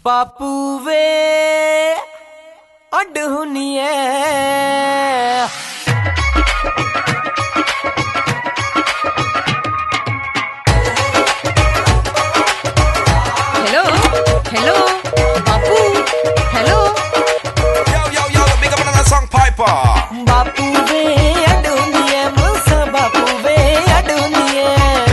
बापू वे अड हुनी है। हेलो हेलो बापू hello Yo, big up another song Piper. बापू वे अड हुनी है मुसा बापू वे अड हुनी है।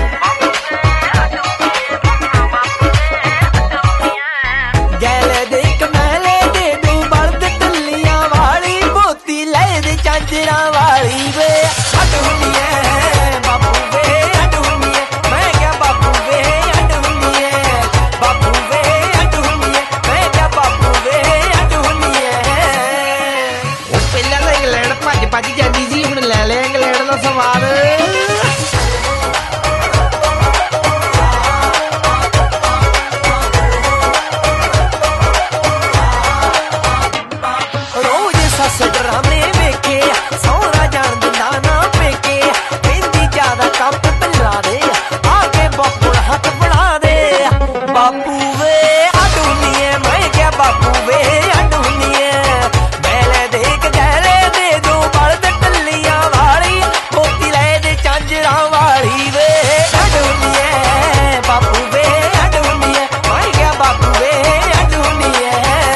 गैले देख महले दे दू बर्द टल्लियां वाली मोती ले दे चांजरा वाली वे अड हुनी है। बापू वे अड हुनी है मैं क्या बापू वे अड हुनी है। बापू वे अड हुनी है मैं क्या बापू वे अड हुनी है। ਪਹਿਲਾਂ ਤਾਂ ਇੰਗਲੈਂਡ ਭੱਜ ਜਾਂਦੀ ਸੀ, ਹੁਣ ਲੈ ਲਿਆ ਇੰਗਲੈਂਡ ਦਾ ਸਵਾਦ। रोज सस ड्रामे वेखे सोहरा जान दिंदा ना पेके कहंदी ज्यादा कप पिला दे आके बापू हथ बना दे। बापू वे अड हुनी है मैं क्या बापू वे अड हुनी है। मैले देख गहरे दे दो बल्द टल्लियां वाली मोती ले दे चांजरा वाली वे अड हुनी है। बापू वे अड हुनी है मैं क्या बापू वे अड हुनी है।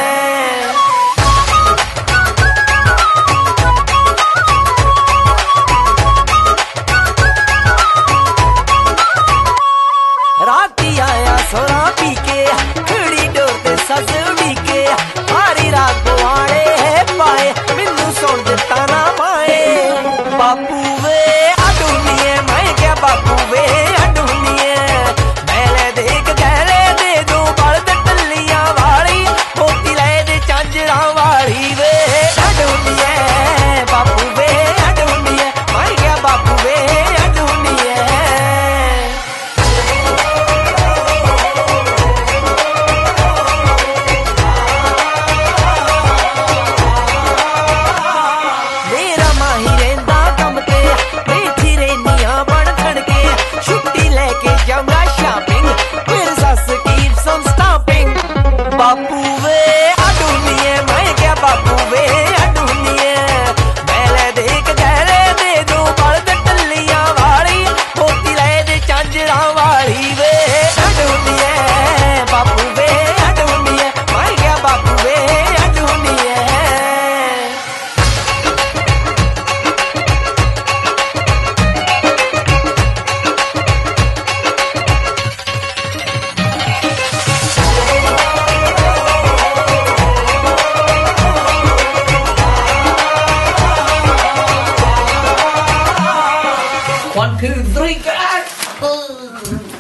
राती आया सोना पी के खड़ी डोर ते सस उड़ी के सारी रात बुआड़े है पाए मैनू सुन दिता ना पाए। बापू वे अड हुनी है मैं क्या बापू वे अड हुनी है। मैले देख गहरे दे दो बल्द टल्लियां वाली मोती ले दे चांजरा वाली वे अड हुनी है। बापू वे अड हुनी है मैं क्या बापू वे अड हुनी है। मेरा माही रेंदा कम ते बैठी रेनियां बन खड़के छुट्टी लेके जाऊंगा शॉपिंग फिर सस कीप्स ऑन स्टॉपिंग। बापू वे अड हुनी है मैं क्या बापू वे अड हुनी है। मैले देख गहरे दे दो बल्द टल्लियां वाली मोती ले दे चांजरा वाली वे अड हुनी है। बापू वे अड हुनी है मैं क्या बापू वे अड हुनी है। 1 2 3 go